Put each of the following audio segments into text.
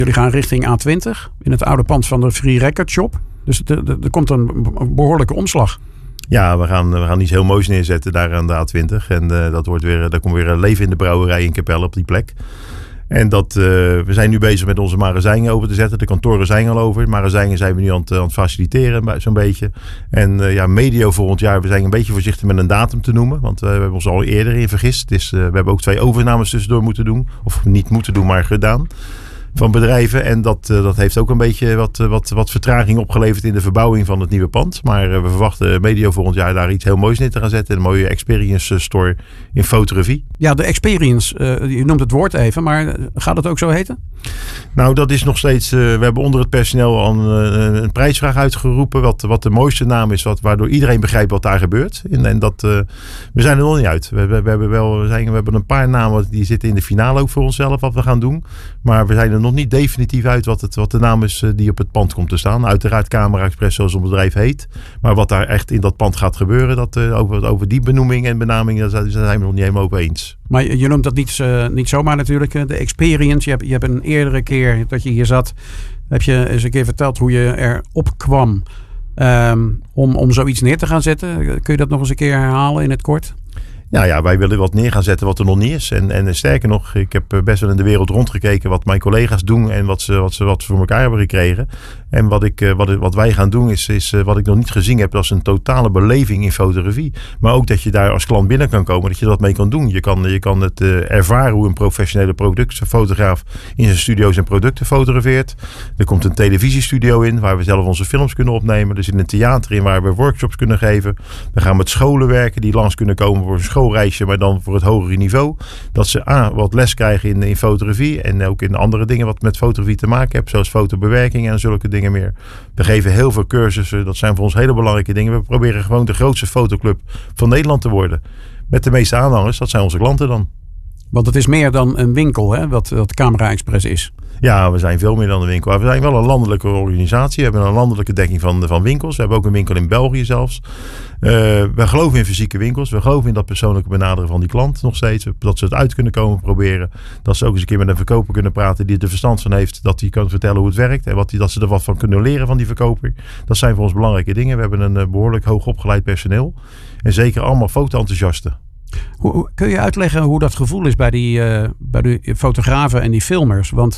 Jullie gaan richting A20 in het oude pand van de Free Record Shop. Dus er komt een behoorlijke omslag. Ja, we gaan iets heel moois neerzetten daar aan de A20. En daar komt weer leven in de brouwerij in Capelle op die plek. En we zijn nu bezig met onze magazijnen over te zetten. De kantoren zijn al over. De magazijnen zijn we nu aan het faciliteren zo'n beetje. En medio volgend jaar, we zijn een beetje voorzichtig met een datum te noemen. Want we hebben ons al eerder in vergist. Dus we hebben ook 2 overnames tussendoor moeten doen. Of niet moeten doen, maar gedaan. Van bedrijven. En dat heeft ook een beetje wat vertraging opgeleverd in de verbouwing van het nieuwe pand. Maar we verwachten medio volgend jaar daar iets heel moois neer te gaan zetten. Een mooie experience store in fotografie. Ja, de experience. Je noemt het woord even, maar gaat het ook zo heten? Nou, dat is nog steeds... we hebben onder het personeel al een prijsvraag uitgeroepen. Wat de mooiste naam is, waardoor iedereen begrijpt wat daar gebeurt. En we zijn er nog niet uit. We hebben een paar namen die zitten in de finale ook voor onszelf wat we gaan doen. Maar we zijn er nog niet definitief uit wat de naam is die op het pand komt te staan. Uiteraard Camera Express zoals ons bedrijf heet. Maar wat daar echt in dat pand gaat gebeuren, over die benoeming en benaming, daar zijn we nog niet helemaal over eens. Maar je noemt dat niet zomaar natuurlijk. De experience. Je hebt een eerdere keer dat je hier zat, heb je eens een keer verteld hoe je erop kwam om zoiets neer te gaan zetten. Kun je dat nog eens een keer herhalen in het kort? Ja, wij willen wat neer gaan zetten wat er nog niet is. En sterker nog, ik heb best wel in de wereld rondgekeken wat mijn collega's doen en wat ze voor elkaar hebben gekregen. En wat wij gaan doen is wat ik nog niet gezien heb, dat is een totale beleving in fotografie. Maar ook dat je daar als klant binnen kan komen, dat je dat mee kan doen. Je kan het ervaren hoe een professionele productfotograaf in zijn studio zijn producten fotografeert. Er komt een televisiestudio in waar we zelf onze films kunnen opnemen. Er zit een theater in waar we workshops kunnen geven. We gaan met scholen werken die langs kunnen komen voor een schoolreisje, maar dan voor het hogere niveau. Dat ze wat les krijgen in fotografie en ook in andere dingen wat met fotografie te maken hebben, zoals fotobewerking en zulke dingen meer. We geven heel veel cursussen. Dat zijn voor ons hele belangrijke dingen. We proberen gewoon de grootste fotoclub van Nederland te worden. Met de meeste aanhangers. Dat zijn onze klanten dan. Want het is meer dan een winkel, hè, wat Camera Express is. Ja, we zijn veel meer dan een winkel. We zijn wel een landelijke organisatie. We hebben een landelijke dekking van winkels. We hebben ook een winkel in België zelfs. We geloven in fysieke winkels. We geloven in dat persoonlijke benaderen van die klant nog steeds. Dat ze het uit kunnen komen proberen. Dat ze ook eens een keer met een verkoper kunnen praten die er verstand van heeft. Dat die kan vertellen hoe het werkt. En dat ze er wat van kunnen leren van die verkoper. Dat zijn voor ons belangrijke dingen. We hebben een behoorlijk hoog opgeleid personeel. En zeker allemaal foto-enthousiasten. Kun je uitleggen hoe dat gevoel is bij die fotografen en die filmers? Want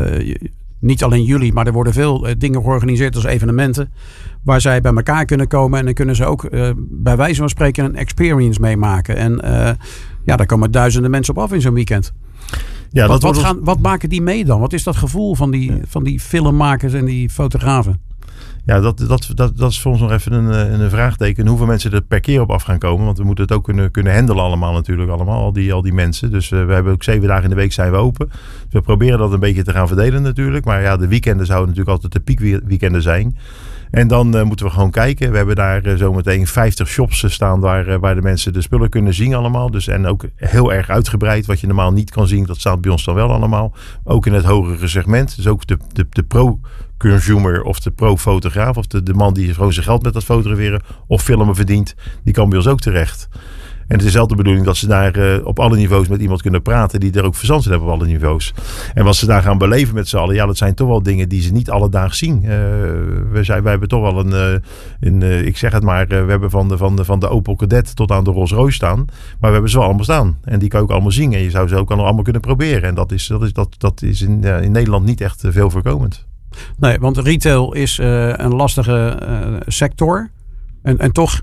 niet alleen jullie, maar er worden veel dingen georganiseerd als evenementen waar zij bij elkaar kunnen komen. En dan kunnen ze ook bij wijze van spreken een experience meemaken. En daar komen duizenden mensen op af in zo'n weekend. Ja, wat maken die mee dan? Wat is dat gevoel van die filmmakers en die fotografen? Ja, dat is voor ons nog even een vraagteken. Hoeveel mensen er per keer op af gaan komen. Want we moeten het ook kunnen handelen allemaal natuurlijk. Al die mensen. Dus we hebben ook 7 dagen in de week zijn we open. We proberen dat een beetje te gaan verdelen natuurlijk. Maar ja, de weekenden zouden natuurlijk altijd de piekweekenden zijn. En dan moeten we gewoon kijken. We hebben daar zometeen 50 shops staan waar de mensen de spullen kunnen zien allemaal. Dus, en ook heel erg uitgebreid. Wat je normaal niet kan zien, dat staat bij ons dan wel allemaal. Ook in het hogere segment. Dus ook de pro-consumer of de pro-fotograaf. Of de man die gewoon zijn geld met dat fotograferen of filmen verdient. Die kan bij ons ook terecht. En het is altijd de bedoeling dat ze daar op alle niveaus met iemand kunnen praten die er ook verstand van hebben op alle niveaus. En wat ze daar gaan beleven met z'n allen, ja, dat zijn toch wel dingen die ze niet alledaags zien. Wij hebben toch wel ik zeg het maar, we hebben van de Opel Kadett tot aan de Rolls Royce staan. Maar we hebben ze wel allemaal staan. En die kan je ook allemaal zien. En je zou ze ook allemaal kunnen proberen. En dat is in Nederland niet echt veel voorkomend. Nee, want retail is een lastige sector. En toch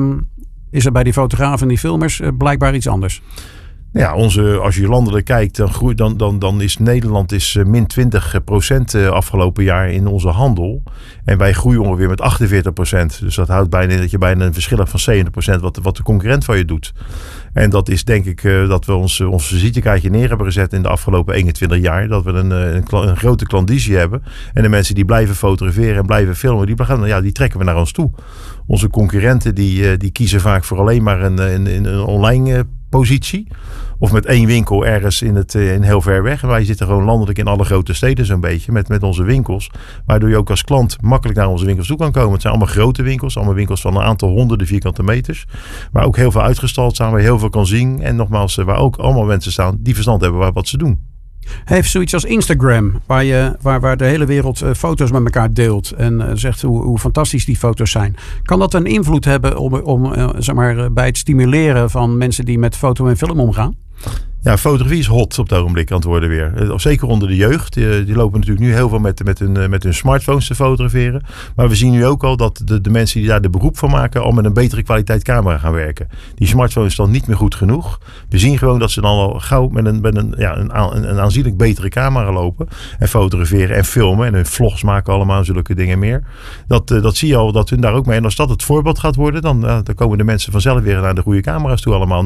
is er bij die fotografen en die filmers blijkbaar iets anders. Ja, als je landelijk kijkt, dan is Nederland min 20% afgelopen jaar in onze handel. En wij groeien ongeveer met 48%. Dus dat houdt dat je bijna een verschil hebt van 70% wat de concurrent van je doet. En dat is denk ik dat we ons visitekaartje neer hebben gezet in de afgelopen 21 jaar. Dat we een grote klandizie hebben. En de mensen die blijven fotograferen en blijven filmen, die trekken we naar ons toe. Onze concurrenten die kiezen vaak voor alleen maar een online positie. Of met 1 winkel ergens in heel ver weg. En wij zitten gewoon landelijk in alle grote steden zo'n beetje. Met onze winkels. Waardoor je ook als klant makkelijk naar onze winkels toe kan komen. Het zijn allemaal grote winkels. Allemaal winkels van een aantal honderden vierkante meters. Waar ook heel veel uitgestald staan. Waar je heel veel kan zien. En nogmaals, waar ook allemaal mensen staan die verstand hebben wat ze doen. Heeft zoiets als Instagram, waar de hele wereld foto's met elkaar deelt en zegt hoe fantastisch die foto's zijn. Kan dat een invloed hebben om zeg maar, bij het stimuleren van mensen die met foto en film omgaan? Ja, fotografie is hot op het ogenblik aan het worden weer. Zeker onder de jeugd. Die lopen natuurlijk nu heel veel met hun smartphones te fotograferen. Maar we zien nu ook al dat de mensen die daar de beroep van maken al met een betere kwaliteit camera gaan werken. Die smartphone is dan niet meer goed genoeg. We zien gewoon dat ze dan al gauw met een aanzienlijk betere camera lopen. En fotograferen en filmen. En hun vlogs maken allemaal zulke dingen meer. Dat zie je al dat hun daar ook mee. En als dat het voorbeeld gaat worden, dan komen de mensen vanzelf weer naar de goede camera's toe allemaal.